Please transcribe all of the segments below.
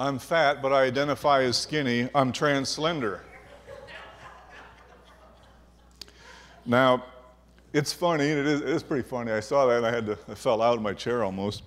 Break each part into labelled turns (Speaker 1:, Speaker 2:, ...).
Speaker 1: I'm fat, but I identify as skinny. I'm trans slender. Now, it's funny, and it is pretty funny. I saw that and I fell out of my chair almost,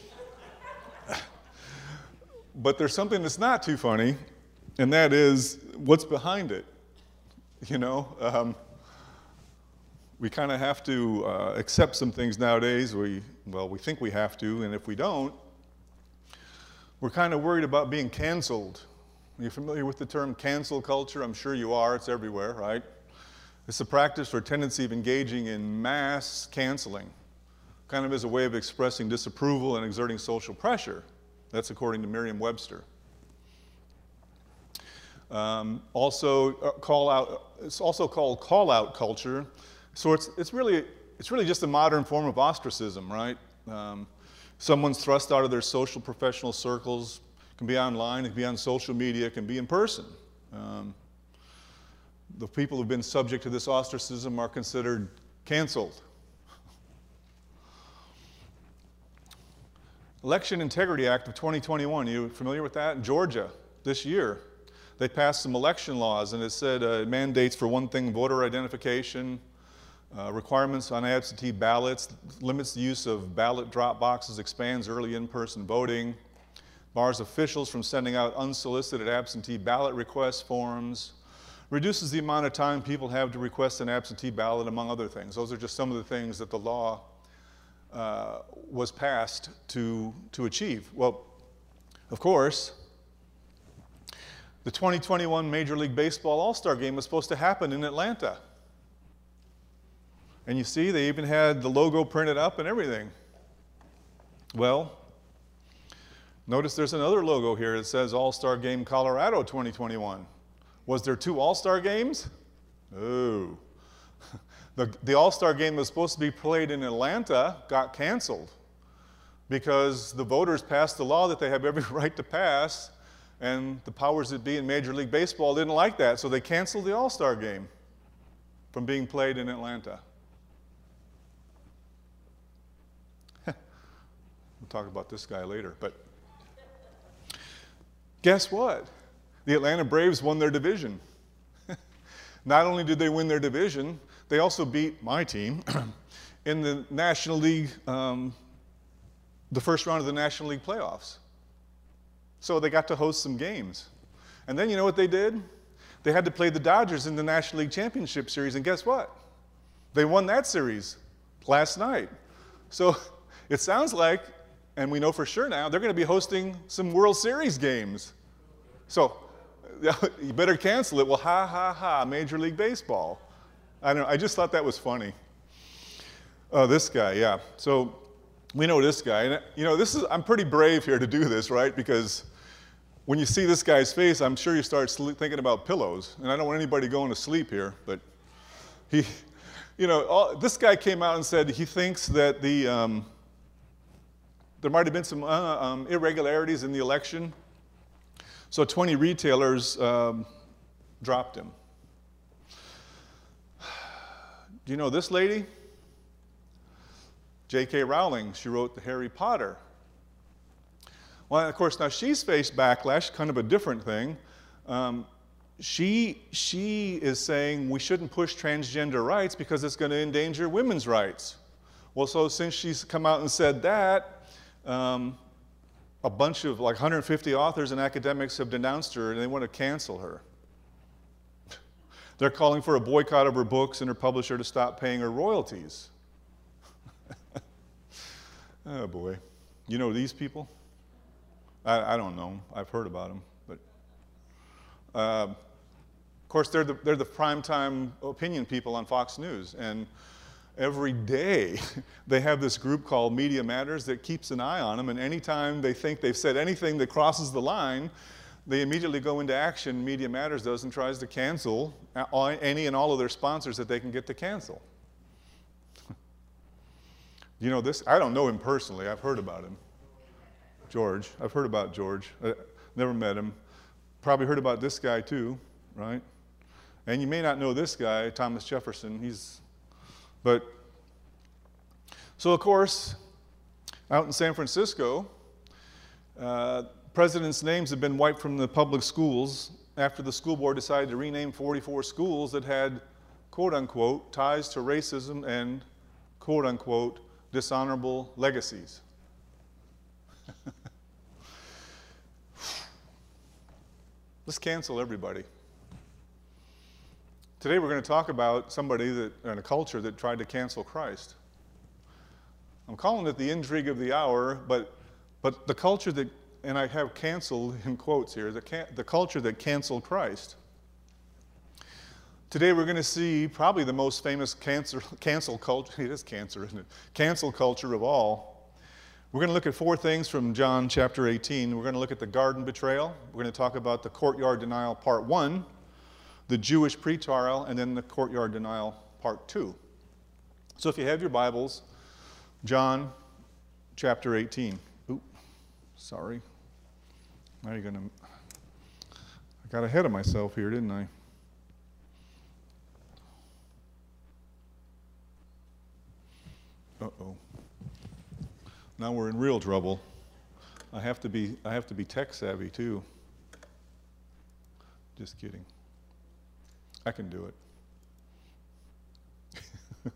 Speaker 1: but there's something that's not too funny, and that is what's behind it. You know, we kind of have to accept some things nowadays. We think we have to, and if we don't, we're kind of worried about being canceled. Are you familiar with the term cancel culture? I'm sure you are. It's everywhere, right? It's a practice or tendency of engaging in mass canceling, kind of as a way of expressing disapproval and exerting social pressure. That's according to Merriam-Webster. It's also called call-out culture. So it's really just a modern form of ostracism, right? Someone's thrust out of their social professional circles. It can be online, it can be on social media, it can be in person. The people who've been subject to this ostracism are considered canceled. Election Integrity Act of 2021, you familiar with that? In Georgia, this year, they passed some election laws, and it said mandates, for one thing, voter identification, requirements on absentee ballots, limits the use of ballot drop boxes, expands early in-person voting, bars officials from sending out unsolicited absentee ballot request forms, reduces the amount of time people have to request an absentee ballot, among other things. Those are just some of the things that the law was passed to achieve. Well, of course, the 2021 Major League Baseball All-Star Game was supposed to happen in Atlanta. And you see, they even had the logo printed up and everything. Well, notice there's another logo here that says All-Star Game Colorado 2021. Was there 2 All-Star games? Oh. The All-Star game that was supposed to be played in Atlanta got canceled because the voters passed a law that they have every right to pass, and the powers that be in Major League Baseball didn't like that, so they canceled the All-Star game from being played in Atlanta. We'll talk about this guy later, but guess what? The Atlanta Braves won their division. Not only did they win their division, they also beat my team in the National League, the first round of the National League playoffs. So they got to host some games. And then you know what they did? They had to play the Dodgers in the National League Championship Series, and guess what? They won that series last night. So it sounds like, and we know for sure now, they're going to be hosting some World Series games. So you better cancel it. Well, ha, ha, ha, Major League Baseball. I don't know, I just thought that was funny. This guy, yeah. So we know this guy. And, you know, I'm pretty brave here to do this, right? Because when you see this guy's face, I'm sure you start thinking about pillows. And I don't want anybody going to sleep here, but this guy came out and said he thinks that there might have been some irregularities in the election. So 20 retailers dropped him. Do you know this lady? J.K. Rowling. She wrote the Harry Potter. Well, of course, now she's faced backlash, kind of a different thing. She is saying we shouldn't push transgender rights because it's going to endanger women's rights. Well, so since she's come out and said that, a bunch of like 150 authors and academics have denounced her, and they want to cancel her. They're calling for a boycott of her books and her publisher to stop paying her royalties. Oh boy. You know these people? I don't know. I've heard about them. But of course, they're the primetime opinion people on Fox News. And every day they have this group called Media Matters that keeps an eye on them. And anytime they think they've said anything that crosses the line, they immediately go into action. Media Matters does and tries to cancel any and all of their sponsors that they can get to cancel. You know this? I don't know him personally. I've heard about him. George. I've heard about George. Never met him. Probably heard about this guy too, right? And you may not know this guy, Thomas Jefferson. So of course, out in San Francisco, presidents' names have been wiped from the public schools after the school board decided to rename 44 schools that had, quote unquote, ties to racism and, quote unquote, dishonorable legacies. Let's cancel everybody. Today we're going to talk about somebody that, and a culture that tried to cancel Christ. I'm calling it the intrigue of the hour, but the culture that, and I have canceled in quotes here, the culture that canceled Christ. Today we're going to see probably the most famous cancel culture, it is cancer, isn't it? Cancel culture of all. We're going to look at 4 things from John chapter 18. We're going to look at the garden betrayal. We're going to talk about the courtyard denial part 1, the Jewish pre-trial, and then the courtyard denial part 2. So if you have your Bibles, John chapter 18. Oop, sorry. Now you're going to, I got ahead of myself here, didn't I? Uh-oh. Now we're in real trouble. I have to be tech savvy too. Just kidding. I can do it.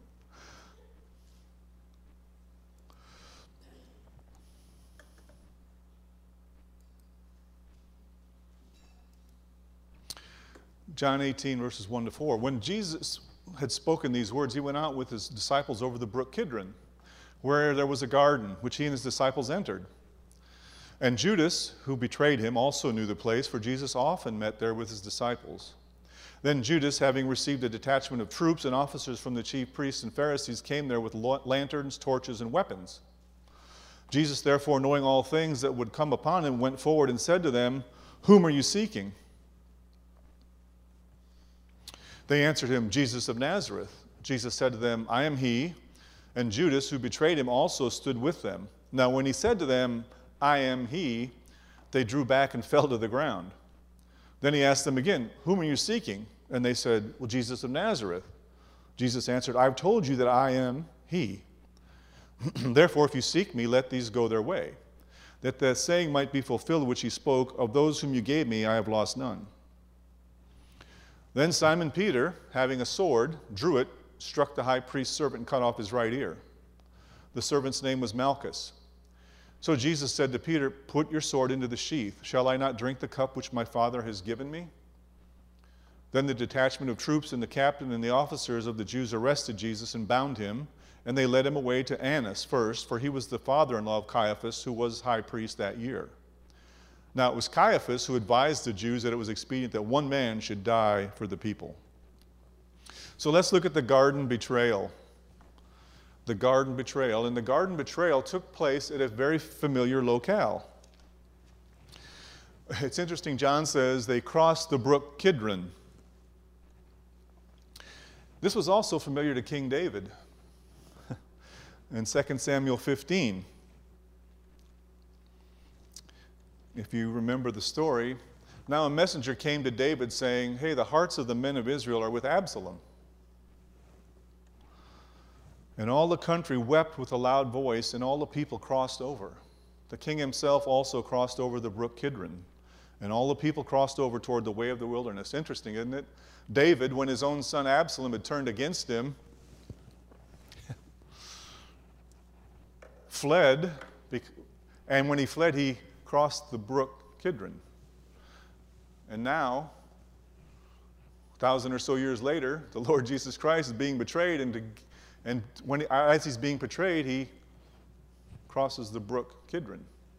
Speaker 1: John 18, verses 1 to 4. When Jesus had spoken these words, he went out with his disciples over the brook Kidron, where there was a garden, which he and his disciples entered. And Judas, who betrayed him, also knew the place, for Jesus often met there with his disciples. Then Judas, having received a detachment of troops and officers from the chief priests and Pharisees, came there with lanterns, torches, and weapons. Jesus, therefore, knowing all things that would come upon him, went forward and said to them, "Whom are you seeking?" They answered him, "Jesus of Nazareth." Jesus said to them, "I am he." And Judas, who betrayed him, also stood with them. Now when he said to them, "I am he," they drew back and fell to the ground. Then he asked them again, "Whom are you seeking?" And they said, "Well, Jesus of Nazareth." Jesus answered, "I've told you that I am he. Therefore, if you seek me, let these go their way, that the saying might be fulfilled which he spoke, of those whom you gave me, I have lost none." Then Simon Peter, having a sword, drew it, struck the high priest's servant, and cut off his right ear. The servant's name was Malchus. So Jesus said to Peter, "Put your sword into the sheath. Shall I not drink the cup which my Father has given me?" Then the detachment of troops and the captain and the officers of the Jews arrested Jesus and bound him, and they led him away to Annas first, for he was the father-in-law of Caiaphas, who was high priest that year. Now it was Caiaphas who advised the Jews that it was expedient that one man should die for the people. So let's look at the garden betrayal. The garden betrayal. And the garden betrayal took place at a very familiar locale. It's interesting, John says they crossed the brook Kidron. This was also familiar to King David in 2 Samuel 15. If you remember the story, now a messenger came to David saying, "Hey, the hearts of the men of Israel are with Absalom." And all the country wept with a loud voice, and all the people crossed over. The king himself also crossed over the brook Kidron, and all the people crossed over toward the way of the wilderness. Interesting, isn't it? David, when his own son Absalom had turned against him, fled, and when he fled, he crossed the brook Kidron. And now, 1,000 or so years later, the Lord Jesus Christ is being betrayed, and as he's being betrayed, he crosses the brook Kidron.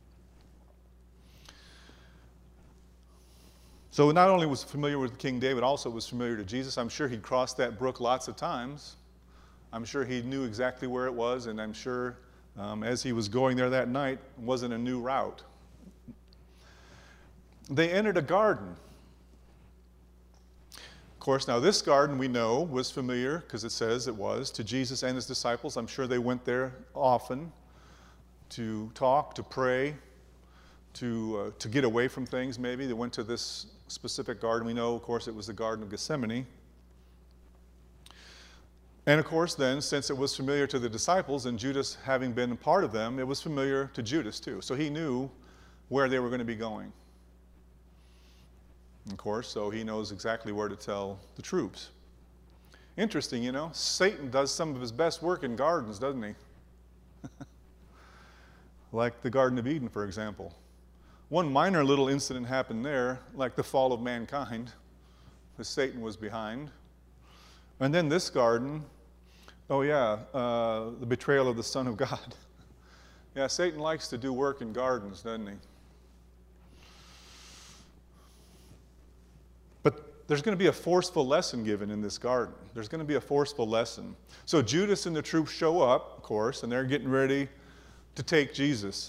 Speaker 1: So not only was familiar with King David, also was familiar to Jesus. I'm sure he'd crossed that brook lots of times. I'm sure he knew exactly where it was, and I'm sure as he was going there that night, it wasn't a new route. They entered a garden. Of course, now this garden we know was familiar, because it says it was, to Jesus and his disciples. I'm sure they went there often to talk, to pray, to get away from things maybe. They went to this specific garden. We know, of course, it was the Garden of Gethsemane. And of course then, since it was familiar to the disciples and Judas having been a part of them, it was familiar to Judas too. So he knew where they were going to be going. Of course, so he knows exactly where to tell the troops. Interesting, you know, Satan does some of his best work in gardens, doesn't he? Like the Garden of Eden, for example. One minor little incident happened there, like the fall of mankind, because Satan was behind. And then this garden, oh yeah, the betrayal of the Son of God. Yeah, Satan likes to do work in gardens, doesn't he? But there's going to be a forceful lesson given in this garden. There's going to be a forceful lesson. So Judas and the troops show up, of course, and they're getting ready to take Jesus.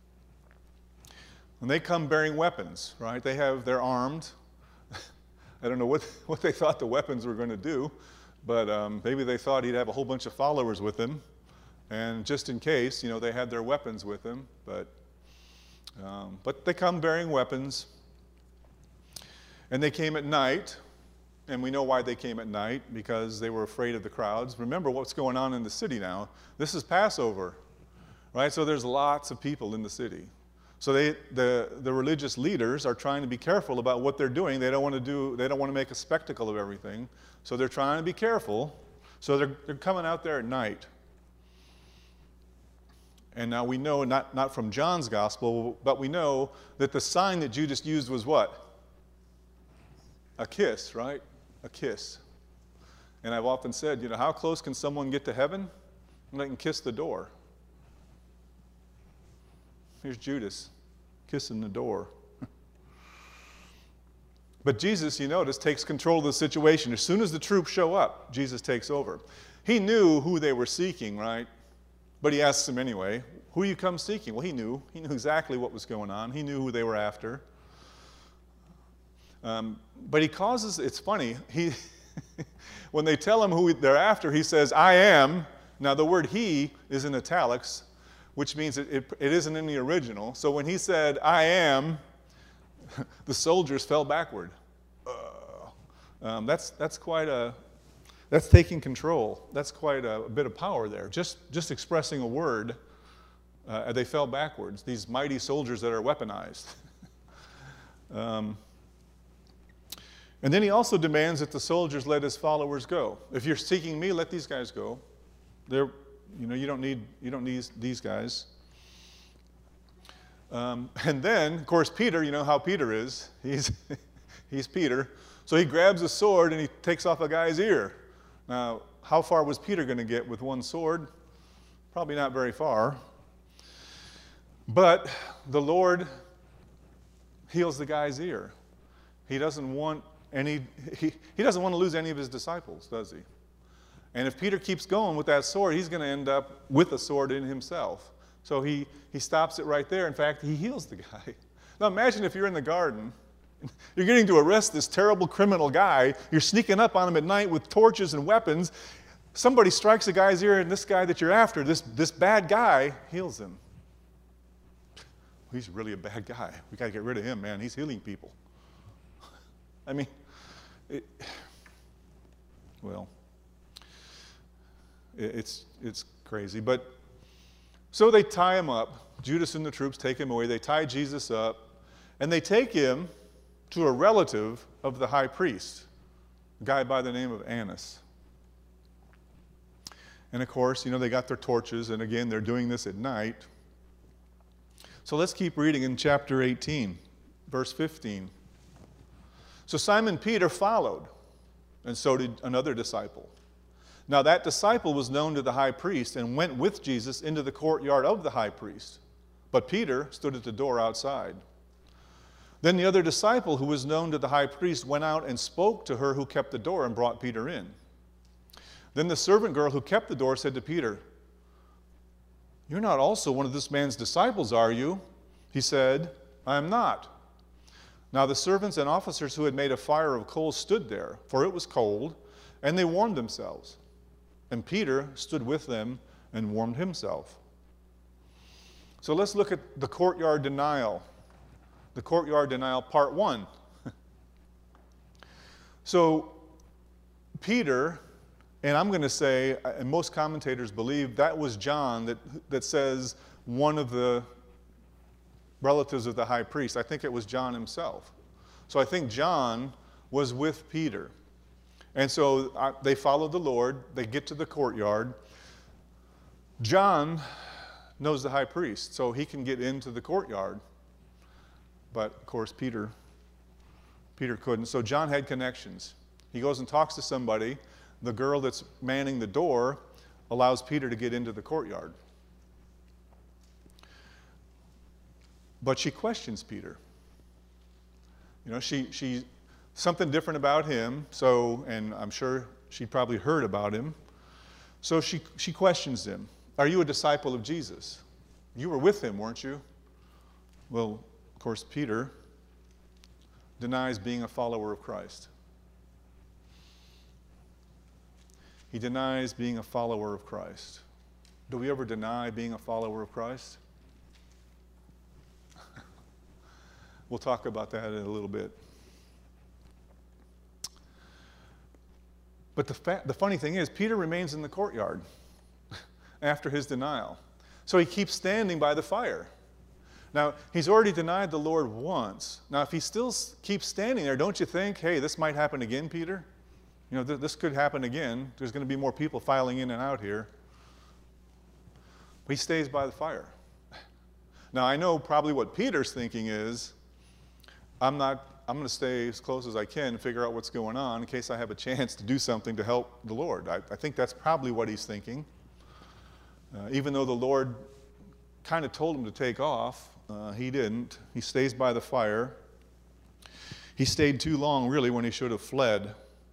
Speaker 1: And they come bearing weapons, right? They're armed. I don't know what they thought the weapons were going to do, but maybe they thought he'd have a whole bunch of followers with him. And just in case, you know, they had their weapons with them. But they come bearing weapons. And they came at night. And we know why they came at night, because they were afraid of the crowds. Remember what's going on in the city now. This is Passover, right? So there's lots of people in the city. So the religious leaders are trying to be careful about what they're doing. They don't want to make a spectacle of everything. So they're trying to be careful. So they're coming out there at night. And now we know, not from John's gospel, but we know that the sign that Judas used was what? A kiss, right? A kiss. And I've often said, you know, how close can someone get to heaven? They can kiss the door. Here's Judas kissing the door. But Jesus, you notice, takes control of the situation. As soon as the troops show up, Jesus takes over. He knew who they were seeking, right? But he asks them anyway, who you come seeking? Well, he knew. He knew exactly what was going on. He knew who they were after. But he causes, it's funny, when they tell him who they're after, he says, I am. Now the word he is in italics, which means it isn't in the original. So when he said, I am, the soldiers fell backward. That's taking control. That's quite a bit of power there. Just expressing a word, they fell backwards. These mighty soldiers that are weaponized. And then he also demands that the soldiers let his followers go. If you're seeking me, let these guys go. You don't need these guys. And then, of course, Peter, you know how Peter is. He's Peter. So he grabs a sword and he takes off a guy's ear. Now, how far was Peter going to get with one sword? Probably not very far. But the Lord heals the guy's ear. He doesn't want he doesn't want to lose any of his disciples, does he? And if Peter keeps going with that sword, he's going to end up with a sword in himself. So he stops it right there. In fact, he heals the guy. Now imagine if you're in the garden. You're getting to arrest this terrible criminal guy. You're sneaking up on him at night with torches and weapons. Somebody strikes a guy's ear, and this guy that you're after, this bad guy, heals him. He's really a bad guy. We got to get rid of him, man. He's healing people. I mean, it's crazy. But so they tie him up. Judas and the troops take him away. They tie Jesus up, and they take him to a relative of the high priest, a guy by the name of Annas. And of course, you know, they got their torches, and again, they're doing this at night. So let's keep reading in chapter 18, verse 15. So Simon Peter followed, and so did another disciple. Now that disciple was known to the high priest and went with Jesus into the courtyard of the high priest. But Peter stood at the door outside. Then the other disciple who was known to the high priest went out and spoke to her who kept the door and brought Peter in. Then the servant girl who kept the door said to Peter, "You're not also one of this man's disciples, are you?" He said, "I am not." Now the servants and officers who had made a fire of coals stood there, for it was cold, and they warmed themselves. And Peter stood with them and warmed himself. So let's look at the courtyard denial. The courtyard denial, part 1. So Peter, and I'm going to say, and most commentators believe that was John that says one of the relatives of the high priest. I think it was John himself. So I think John was with Peter. And so they followed the Lord. They get to the courtyard. John knows the high priest, so he can get into the courtyard. But, of course, Peter couldn't. So John had connections. He goes and talks to somebody. The girl that's manning the door allows Peter to get into the courtyard. But she questions Peter. You know, she something different about him, and I'm sure she probably heard about him. So she questions him. Are you a disciple of Jesus? You were with him, weren't you? Well, of course, Peter denies being a follower of Christ. He denies being a follower of Christ. Do we ever deny being a follower of Christ? We'll talk about that in a little bit. But the funny thing is, Peter remains in the courtyard after his denial. So he keeps standing by the fire. Now, he's already denied the Lord once. Now, if he still keeps standing there, don't you think, hey, this might happen again, Peter? You know, this could happen again. There's going to be more people filing in and out here. He stays by the fire. Now, I know probably what Peter's thinking is, I'm going to stay as close as I can and figure out what's going on in case I have a chance to do something to help the Lord. I think that's probably what he's thinking. Even though the Lord kind of told him to take off, he didn't. He stays by the fire. He stayed too long, really, when he should have fled.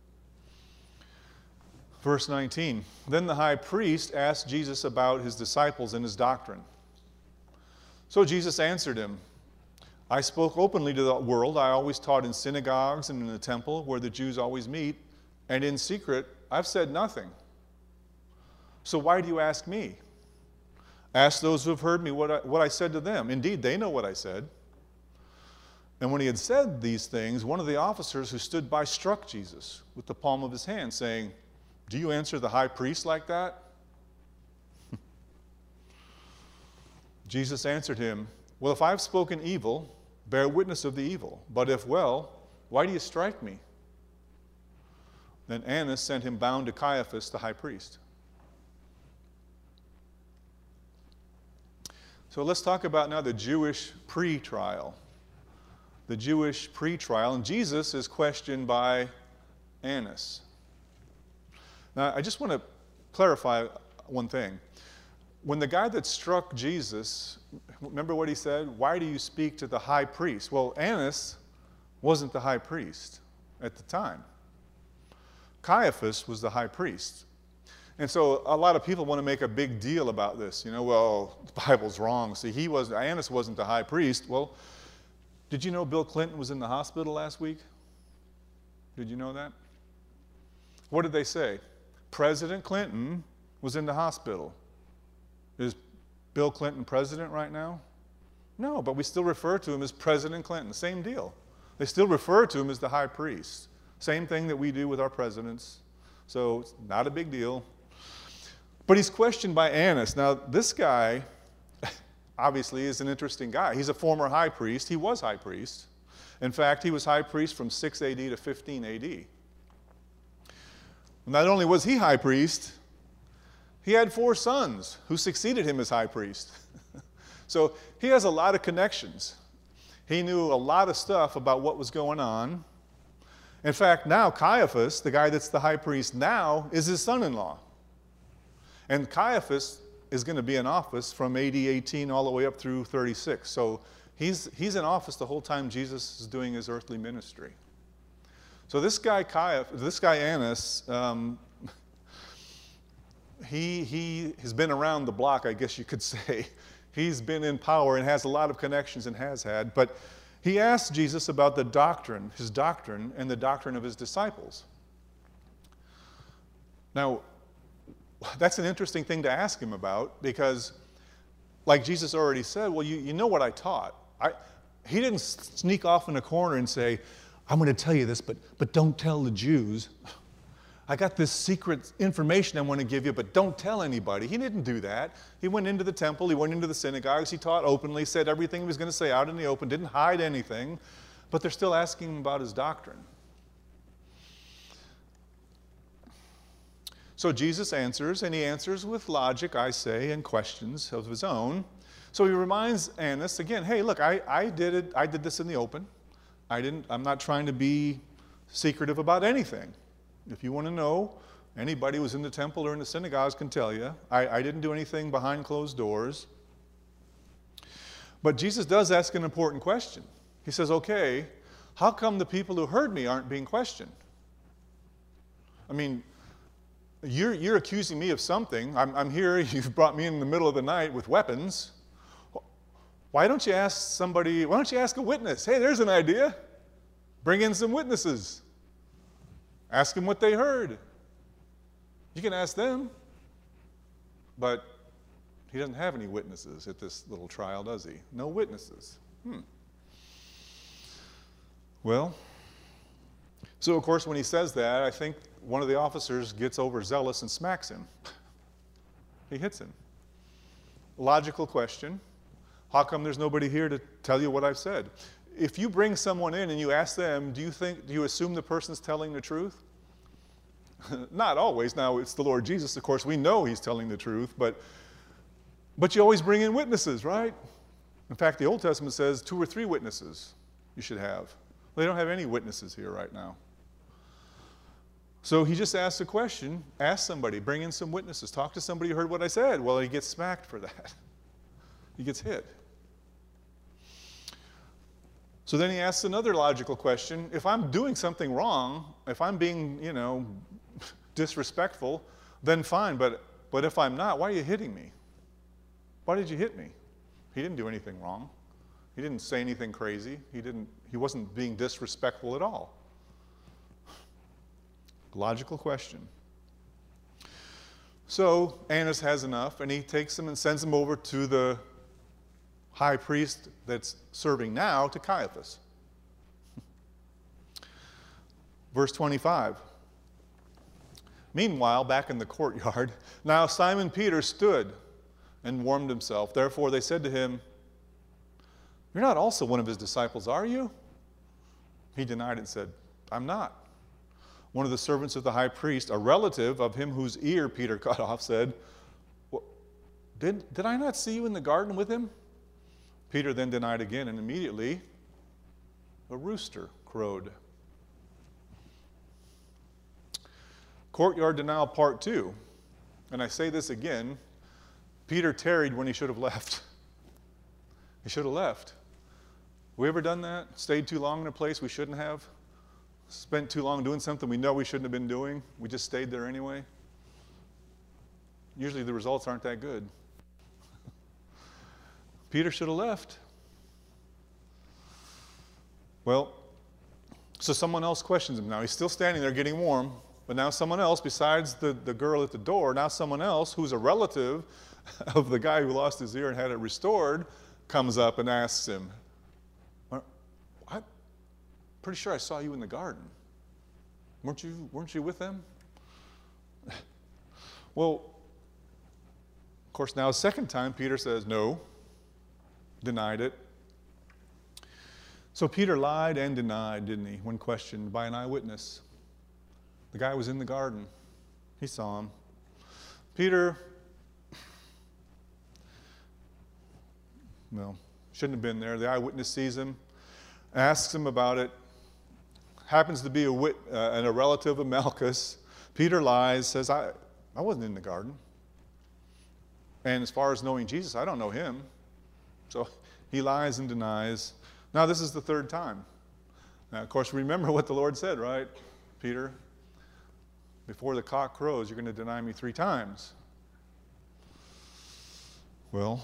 Speaker 1: Verse 19, then the high priest asked Jesus about his disciples and his doctrine. So Jesus answered him, I spoke openly to the world. I always taught in synagogues and in the temple where the Jews always meet, and in secret I've said nothing. So why do you ask me? Ask those who have heard me what I said to them. Indeed, they know what I said. And when he had said these things, one of the officers who stood by struck Jesus with the palm of his hand, saying, do you answer the high priest like that? Jesus answered him, well, if I've spoken evil, bear witness of the evil. But if well, why do you strike me? Then Annas sent him bound to Caiaphas, the high priest. So let's talk about now the Jewish pre-trial. The Jewish pre-trial. And Jesus is questioned by Annas. Now, I just want to clarify one thing. When the guy that struck Jesus, remember what he said? Why do you speak to the high priest? Well, Annas wasn't the high priest at the time. Caiaphas was the high priest. And so a lot of people want to make a big deal about this. You know, well, the Bible's wrong. See, Annas wasn't the high priest. Well, did you know Bill Clinton was in the hospital last week? Did you know that? What did they say? President Clinton was in the hospital. Is Bill Clinton president right now? No, but we still refer to him as President Clinton. Same deal. They still refer to him as the high priest. Same thing that we do with our presidents. So it's not a big deal. But he's questioned by Annas. Now, this guy obviously is an interesting guy. He's a former high priest. He was high priest. In fact, he was high priest from 6 AD to 15 AD. Not only was he high priest, he had 4 sons who succeeded him as high priest. So he has a lot of connections. He knew a lot of stuff about what was going on. In fact, now Caiaphas, the guy that's the high priest now, is his son-in-law. And Caiaphas is going to be in office from AD 18 all the way up through 36. So he's in office the whole time Jesus is doing his earthly ministry. So this guy Annas, he has been around the block, I guess you could say. He's been in power and has a lot of connections and has had. But he asked Jesus about the doctrine, his doctrine, and the doctrine of his disciples. Now, that's an interesting thing to ask him about because, like Jesus already said, well, you know what I taught. He didn't sneak off in a corner and say, I'm going to tell you this, but don't tell the Jews. I got this secret information I want to give you, but don't tell anybody. He didn't do that. He went into the temple, he went into the synagogues, he taught openly, said everything he was going to say out in the open, didn't hide anything, but they're still asking him about his doctrine. So Jesus answers, and he answers with logic, I say, and questions of his own. So he reminds Annas again, hey, look, I did it. I did this in the open. I'm not trying to be secretive about anything. If you want to know, anybody who was in the temple or in the synagogues can tell you. I didn't do anything behind closed doors. But Jesus does ask an important question. He says, okay, how come the people who heard me aren't being questioned? I mean, you're accusing me of something. I'm here, you've brought me in the middle of the night with weapons. Why don't you ask somebody, why don't you ask a witness? Hey, there's an idea. Bring in some witnesses. Ask them what they heard. You can ask them. But he doesn't have any witnesses at this little trial, does he? No witnesses. Well, so of course when he says that, I think one of the officers gets overzealous and smacks him. He hits him. Logical question. How come there's nobody here to tell you what I've said? If you bring someone in and you ask them, do you assume the person's telling the truth? Not always. Now, it's the Lord Jesus, of course. We know he's telling the truth, but you always bring in witnesses, right? In fact, the Old Testament says 2 or 3 witnesses you should have. Well, they don't have any witnesses here right now. So he just asks a question. Ask somebody. Bring in some witnesses. Talk to somebody who heard what I said. Well, he gets smacked for that. He gets hit. So then he asks another logical question. If I'm doing something wrong, if I'm being, disrespectful, then fine. But if I'm not, why are you hitting me? Why did you hit me? He didn't do anything wrong. He didn't say anything crazy. He wasn't being disrespectful at all. Logical question. So Annas has enough, and he takes him and sends him over to the high priest that's serving now, to Caiaphas. Verse 25. Meanwhile, back in the courtyard, now Simon Peter stood and warmed himself. Therefore they said to him, "You're not also one of his disciples, are you?" He denied it and said, "I'm not." One of the servants of the high priest, a relative of him whose ear Peter cut off, said, well, did I not see you in the garden with him? Peter then denied again, and immediately a rooster crowed. Courtyard denial part 2. And I say this again, Peter tarried when he should have left. He should have left. We ever done that? Stayed too long in a place we shouldn't have? Spent too long doing something we know we shouldn't have been doing? We just stayed there anyway? Usually the results aren't that good. Peter should have left. Well, so someone else questions him now. He's still standing there getting warm, but now someone else, besides the girl at the door, now someone else who's a relative of the guy who lost his ear and had it restored, comes up and asks him, I'm pretty sure I saw you in the garden. Weren't you with them? Well, of course, now a second time, Peter says, no, denied it. So Peter lied and denied, didn't he, when questioned by an eyewitness. The guy was in the garden. He saw him. Peter, well, shouldn't have been there. The eyewitness sees him, asks him about it, happens to be a relative of Malchus. Peter lies, says, I wasn't in the garden. And as far as knowing Jesus, I don't know him. So he lies and denies. Now this is the third time. Now, of course, remember what the Lord said, right, Peter? Before the cock crows, you're going to deny me 3 times. Well,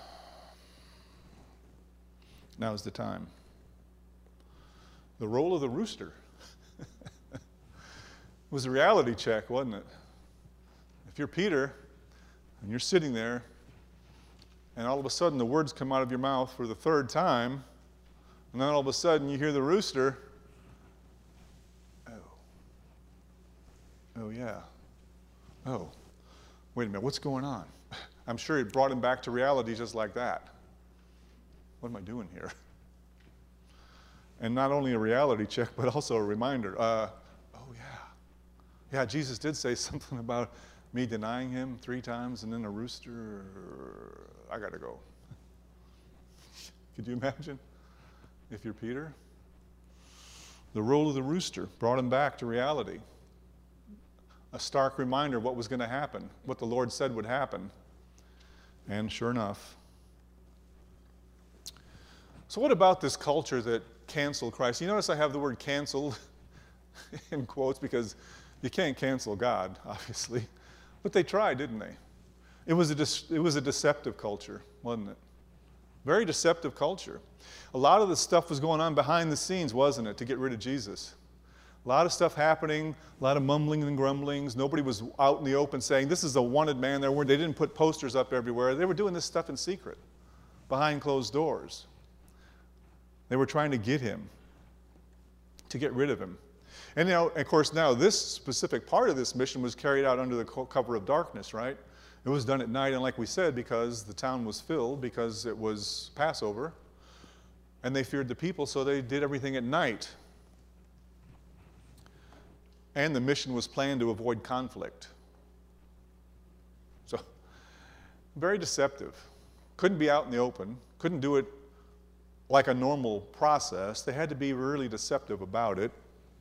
Speaker 1: now's the time. The role of the rooster. It was a reality check, wasn't it? If you're Peter and you're sitting there and all of a sudden the words come out of your mouth for the 3rd time, and then all of a sudden you hear the rooster, oh yeah. Oh, wait a minute, what's going on? I'm sure it brought him back to reality just like that. What am I doing here? And not only a reality check, but also a reminder. Oh, yeah. Yeah, Jesus did say something about me denying him 3 times and then a rooster. I got to go. Could you imagine if you're Peter? The role of the rooster brought him back to reality. A stark reminder of what was going to happen, what the Lord said would happen. And sure enough. So what about this culture that canceled Christ? You notice I have the word canceled in quotes because you can't cancel God, obviously. But they tried, didn't they? It was a deceptive culture, wasn't it? Very deceptive culture. A lot of the stuff was going on behind the scenes, wasn't it, to get rid of Jesus? A lot of stuff happening, a lot of mumbling and grumblings. Nobody was out in the open saying, this is a wanted man. They didn't put posters up everywhere. They were doing this stuff in secret, behind closed doors. They were trying to get him, to get rid of him. And now, of course, now this specific part of this mission was carried out under the cover of darkness, right? It was done at night, and like we said, because the town was filled, because it was Passover, and they feared the people, so they did everything at night. And the mission was planned to avoid conflict. So, very deceptive. Couldn't be out in the open, couldn't do it like a normal process. They had to be really deceptive about it.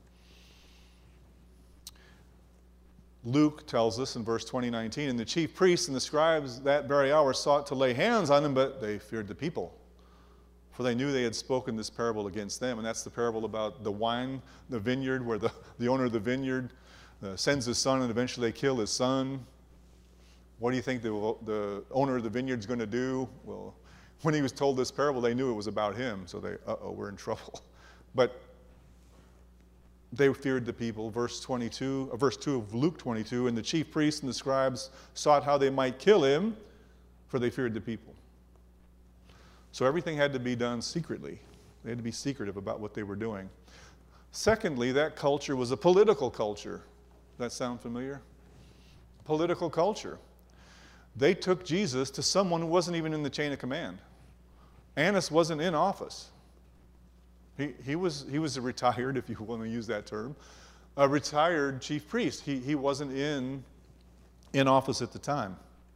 Speaker 1: Luke tells us in verse 20:19, and the chief priests and the scribes that very hour sought to lay hands on him, but they feared the people. For they knew they had spoken this parable against them. And that's the parable about the vineyard, where the owner of the vineyard sends his son and eventually they kill his son. What do you think the owner of the vineyard is going to do? Well, when he was told this parable, they knew it was about him. So we're in trouble. But they feared the people. Verse 2 of Luke 22, and the chief priests and the scribes sought how they might kill him, for they feared the people. So everything had to be done secretly. They had to be secretive about what they were doing. Secondly, that culture was a political culture. Does that sound familiar? Political culture. They took Jesus to someone who wasn't even in the chain of command. Annas wasn't in office. He was a retired, if you want to use that term, a retired chief priest. He wasn't in office at the time.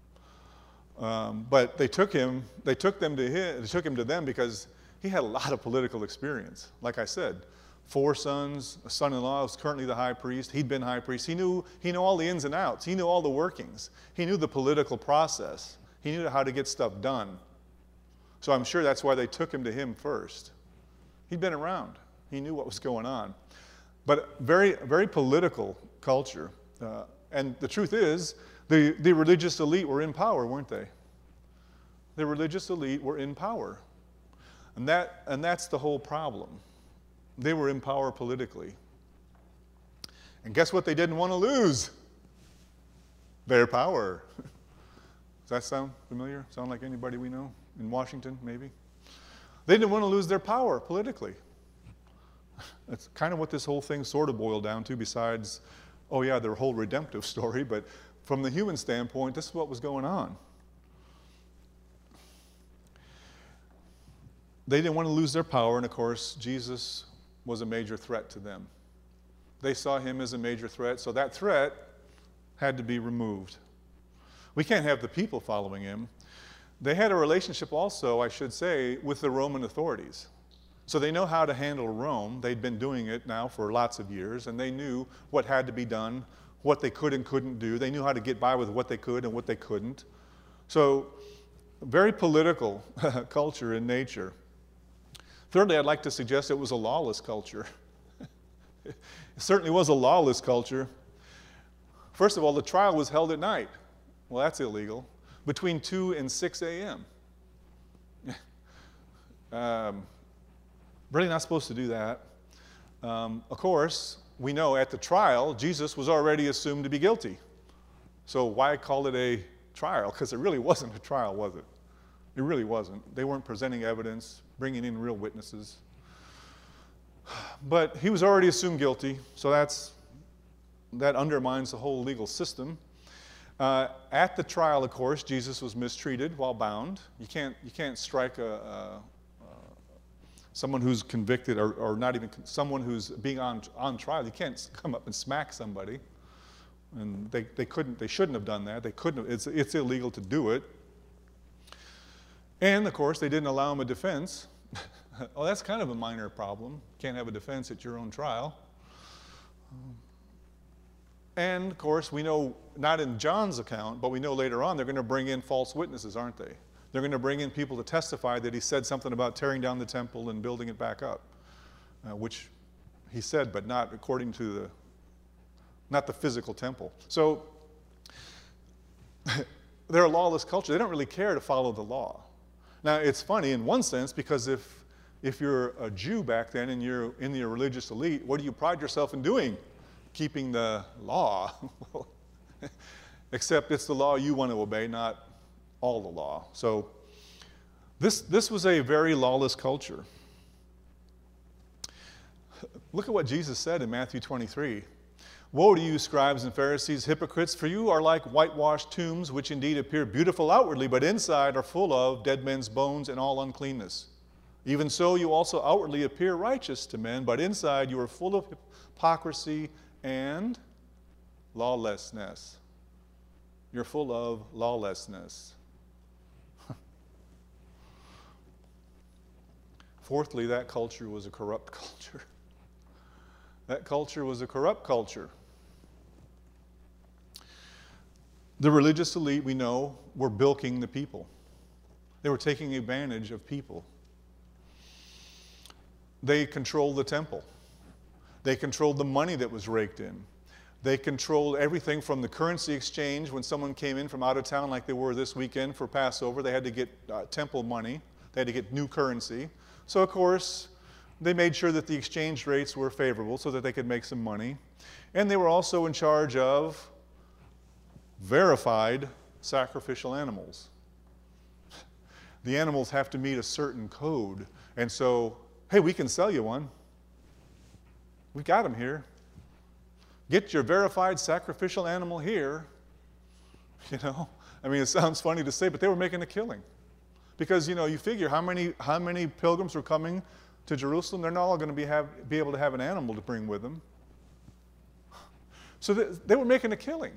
Speaker 1: But they took him to them because he had a lot of political experience. Like I said, 4 sons, a son-in-law was currently the high priest. He'd been high priest. He knew all the ins and outs. He knew all the workings. He knew the political process. He knew how to get stuff done. So I'm sure that's why they took him to him first. He'd been around. He knew what was going on. But very, very political culture. And the truth is, the religious elite were in power, weren't they? The religious elite were in power. And that's the whole problem. They were in power politically. And guess what they didn't want to lose? Their power. Does that sound familiar? Sound like anybody we know? In Washington, maybe? They didn't want to lose their power politically. That's kind of what this whole thing sort of boiled down to, besides, oh yeah, their whole redemptive story, but from the human standpoint, this is what was going on. They didn't want to lose their power, and of course, Jesus was a major threat to them. They saw him as a major threat, so that threat had to be removed. We can't have the people following him. They had a relationship also, I should say, with the Roman authorities. So they know how to handle Rome. They'd been doing it now for lots of years, and they knew what had to be done, what they could and couldn't do. They knew how to get by with what they could and what they couldn't. So very political culture in nature. Thirdly, I'd like to suggest it was a lawless culture. It certainly was a lawless culture. First of all, the trial was held at night. Well, that's illegal. Between 2 and 6 a.m. Really not supposed to do that. Of course, we know at the trial, Jesus was already assumed to be guilty. So why call it a trial? Because it really wasn't a trial, was it? It really wasn't. They weren't presenting evidence, bringing in real witnesses. But he was already assumed guilty, so that's that undermines the whole legal system. At the trial, of course, Jesus was mistreated while bound. You can't strike someone who's convicted, or not even someone who's being on trial. You can't come up and smack somebody. And they shouldn't have done that. They couldn't have, it's illegal to do it. And of course, they didn't allow him a defense. Well, that's kind of a minor problem. Can't have a defense at your own trial. And of course, we know, not in John's account, but we know later on they're going to bring in false witnesses, aren't they? They're going to bring in people to testify that he said something about tearing down the temple and building it back up, which he said, but not according to not the physical temple. So they're a lawless culture. They don't really care to follow the law. Now, it's funny in one sense, because if you're a Jew back then and you're in the religious elite, what do you pride yourself in doing? Keeping the law. Except it's the law you want to obey, not all the law. So this was a very lawless culture. Look at what Jesus said in Matthew 23. Woe to you, scribes and Pharisees, hypocrites, for you are like whitewashed tombs, which indeed appear beautiful outwardly, but inside are full of dead men's bones and all uncleanness. Even so, you also outwardly appear righteous to men, but inside you are full of hypocrisy and lawlessness. You're full of lawlessness. Fourthly, that culture was a corrupt culture. That culture was a corrupt culture. The religious elite, we know, were bilking the people. They were taking advantage of people. They controlled the temple. They controlled the money that was raked in. They controlled everything from the currency exchange. When someone came in from out of town, like they were this weekend for Passover, they had to get temple money. They had to get new currency. So, of course, they made sure that the exchange rates were favorable so that they could make some money. And they were also in charge of verified sacrificial animals. The animals have to meet a certain code. And so, hey, we can sell you one. We've got them here. Get your verified sacrificial animal here. You know, I mean, it sounds funny to say, but they were making a killing. Because, you know, you figure how many pilgrims were coming to Jerusalem. They're not all going to be able to have an animal to bring with them. So they were making a killing.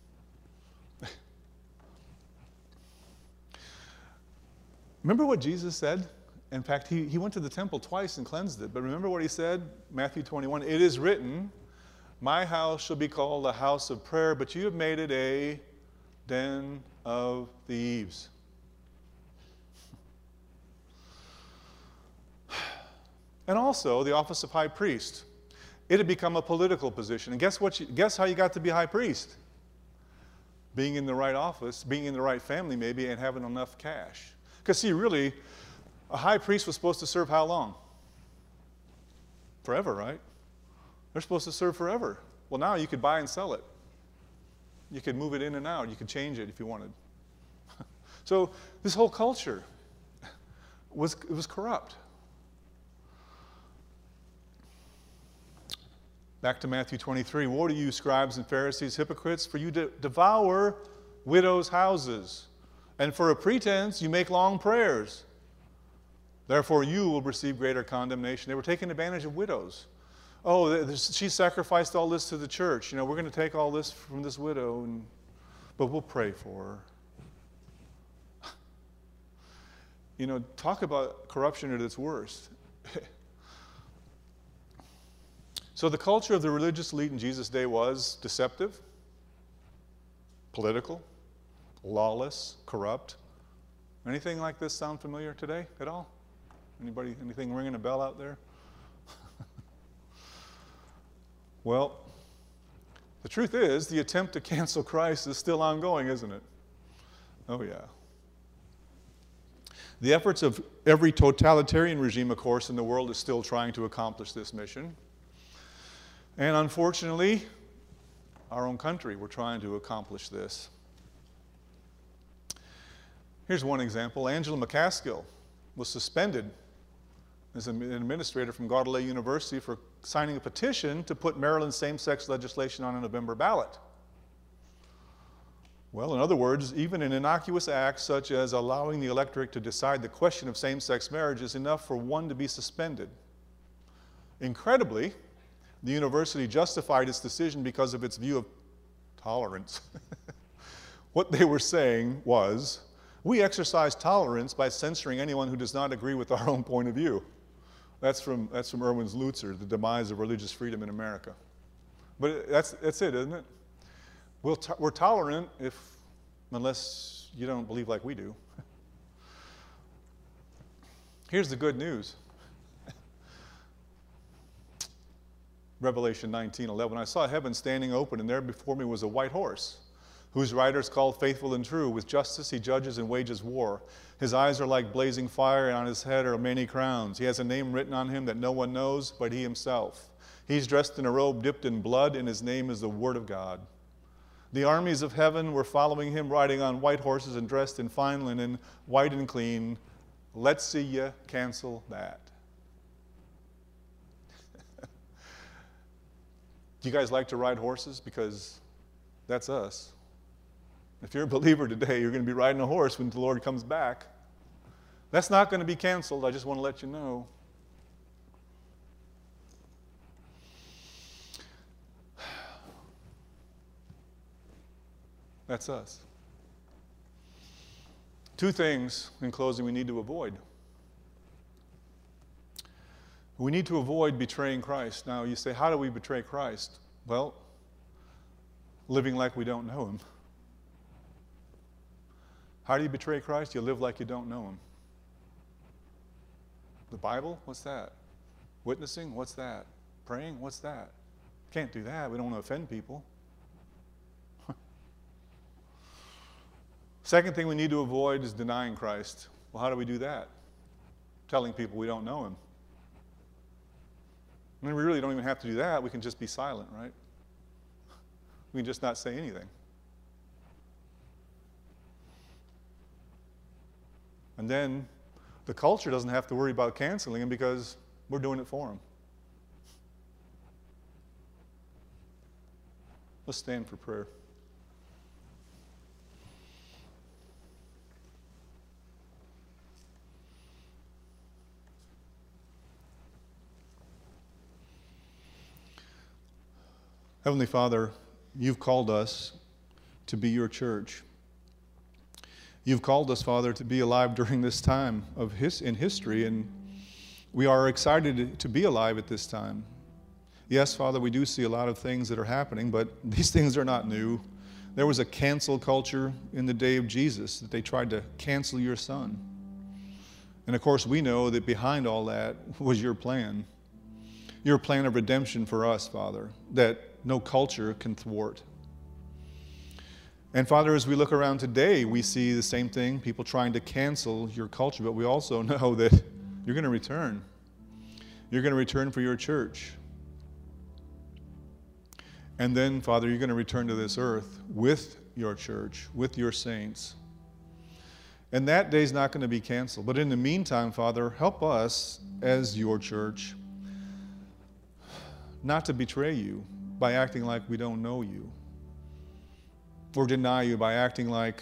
Speaker 1: Remember what Jesus said? In fact, he went to the temple twice and cleansed it. But remember what he said? Matthew 21, it is written, my house shall be called a house of prayer, but you have made it a den of thieves. And also, the office of high priest. It had become a political position. And guess how you got to be high priest? Being in the right office, being in the right family maybe, and having enough cash. Because see, really, a high priest was supposed to serve how long? Forever, right? They're supposed to serve forever. Well, now you could buy and sell it. You could move it in and out. You could change it if you wanted. So this whole culture was corrupt. Back to Matthew 23. Woe to you, scribes and Pharisees, hypocrites, for you devour widows' houses, and for a pretense you make long prayers. Therefore you will receive greater condemnation. They were taking advantage of widows. Oh, she sacrificed all this to the church. You know, we're going to take all this from this widow, but we'll pray for her. You know, talk about corruption at its worst. So the culture of the religious elite in Jesus' day was deceptive, political, lawless, corrupt. Anything like this sound familiar today at all? Anybody, anything ringing a bell out there? Well, the truth is, the attempt to cancel Christ is still ongoing, isn't it? Oh, yeah. The efforts of every totalitarian regime, of course, in the world is still trying to accomplish this mission. And unfortunately, our own country, we're trying to accomplish this. Here's one example. Angela McCaskill was suspended is an administrator from Guadalajara University, for signing a petition to put Maryland's same-sex legislation on a November ballot. Well, in other words, even an innocuous act such as allowing the electorate to decide the question of same-sex marriage is enough for one to be suspended. Incredibly, the university justified its decision because of its view of tolerance. What they were saying was, we exercise tolerance by censoring anyone who does not agree with our own point of view. That's from Erwin Lutzer, The Demise of Religious Freedom in America. But that's it, isn't it? We're tolerant unless you don't believe like we do. Here's the good news. Revelation 19:11. I saw heaven standing open, and there before me was a white horse, whose rider is called Faithful and True. With justice he judges and wages war. His eyes are like blazing fire, and on his head are many crowns. He has a name written on him that no one knows but he himself. He's dressed in a robe dipped in blood, and his name is the Word of God. The armies of heaven were following him, riding on white horses and dressed in fine linen, white and clean. Let's see you cancel that. Do you guys like to ride horses? Because that's us. If you're a believer today, you're going to be riding a horse when the Lord comes back. That's not going to be canceled. I just want to let you know. That's us. Two things, in closing, we need to avoid. We need to avoid betraying Christ. Now, you say, how do we betray Christ? Well, living like we don't know him. How do you betray Christ? You live like you don't know him. The Bible? What's that? Witnessing? What's that? Praying? What's that? Can't do that. We don't want to offend people. Second thing we need to avoid is denying Christ. Well, how do we do that? Telling people we don't know him. I mean, we really don't even have to do that. We can just be silent, right? We can just not say anything. And then the culture doesn't have to worry about canceling him because we're doing it for him. Let's stand for prayer. Heavenly Father, you've called us to be your church. You've called us, Father, to be alive during this time in history, and we are excited to be alive at this time. Yes, Father, we do see a lot of things that are happening, but these things are not new. There was a cancel culture in the day of Jesus, that they tried to cancel your son. And of course, we know that behind all that was your plan of redemption for us, Father, that no culture can thwart. And Father, as we look around today, we see the same thing, people trying to cancel your culture, but we also know that you're going to return. You're going to return for your church. And then, Father, you're going to return to this earth with your church, with your saints. And that day's not going to be canceled. But in the meantime, Father, help us as your church not to betray you by acting like we don't know you, or deny you by acting like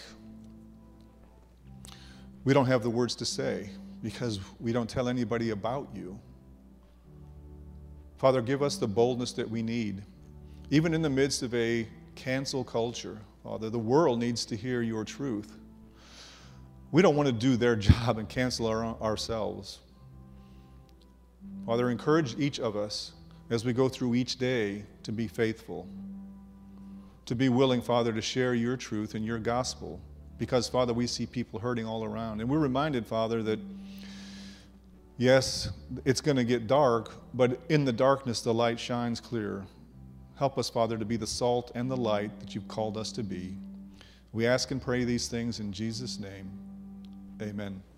Speaker 1: we don't have the words to say because we don't tell anybody about you. Father, give us the boldness that we need. Even in the midst of a cancel culture, Father, the world needs to hear your truth. We don't want to do their job and cancel ourselves. Father, encourage each of us as we go through each day to be faithful, to be willing, Father, to share your truth and your gospel, because, Father, we see people hurting all around. And we're reminded, Father, that yes, it's going to get dark, but in the darkness the light shines clear. Help us, Father, to be the salt and the light that you've called us to be. We ask and pray these things in Jesus' name. Amen.